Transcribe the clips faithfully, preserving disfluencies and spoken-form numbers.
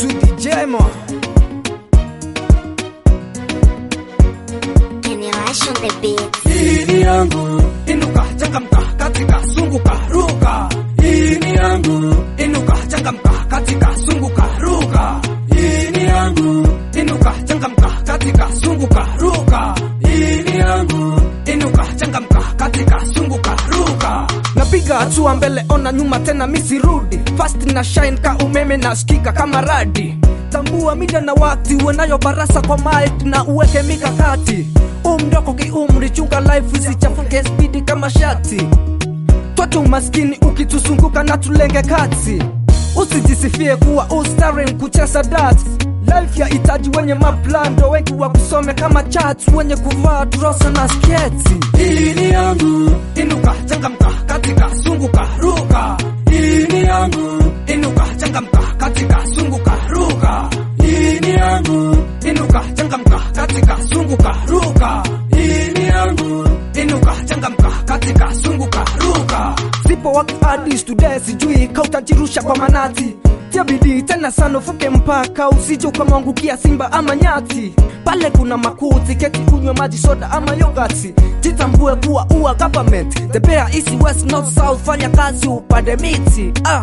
Sweetie Jemo Generation the beat. Hii ni yangu, inuka changamka katika sunguka ruka. Hii ni yangu, inuka changamka katika sunguka ruka. Hii ni yangu, inuka changamka katika sunguka ruka. Hii ni yangu, inuka changamka katika sunguka ruka. Napiga hatua mbele, ona nyuma tena misirudi. Fast na shine ka umeme na skika kama radi. Tambua mida na wakati, uenayo barasa kwa mic na uweke mikakati. Umdoko ki umri, chunga life isichafuke speedi kama shati. Twatu umaskini ukitusunguka na tulenge kati. Usijisifie kuwa ustare mkuchesa dance. Life ya itaji wenye maplando, wengi wa kusome kama charts, wenye kuvaa trosa na sketi. Hii ni yangu, inuka changamka katika sunguka ruka. Hii ni yangu, inuka changamka katika sunguka ruka. Hii ni yangu, inuka changamka katika sunguka ruka. Hii ni yangu, inuka changamka katika sunguka ruka. Sipo waki adis today, sijui kautajirusha kwa manati. Tia bidii tena sana ufuke mpaka usije ukamwangukia simba ama nyati. Pale kuna makuti, keti unywe maji soda ama yogurt. Jitambue kuwa uwa government. The bear east west north south, fanya kazi upande miti. Ah.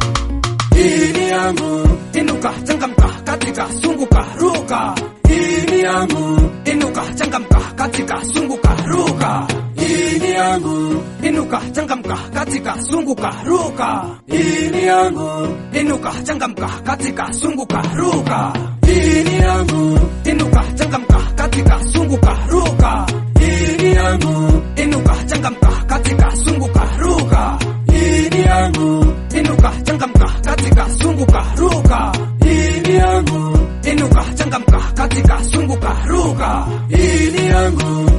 Hii ni yangu, inuka changamka katika sunguka ruka. Hii ni yangu, inuka changamka katika sunguka ruka. Hii ni yangu, inuka changamka katika sunguka ruka. Hii ni yangu, inuka changamka katika sunguka ruka. Hii ni yangu, inuka changamka katika sunguka ruka. Hii ni yangu, inuka changamka katika sunguka ruka. Hii ni yangu, inuka changamka katika sunguka ruka. Hii ni yangu, inuka changamka katika sunguka ruka. Hii ni yangu,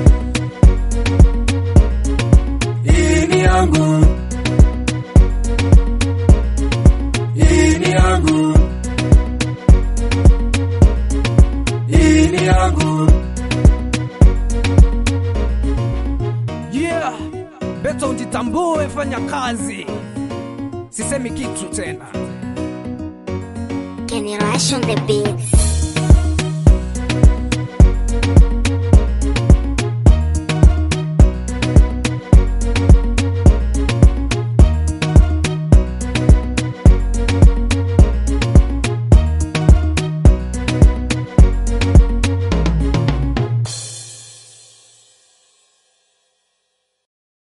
hii ni yangu, hii ni yangu, hii ni yangu. Yeah, beto ujitambue, fanya kazi. Sisemi kitu tena. Generation the beat.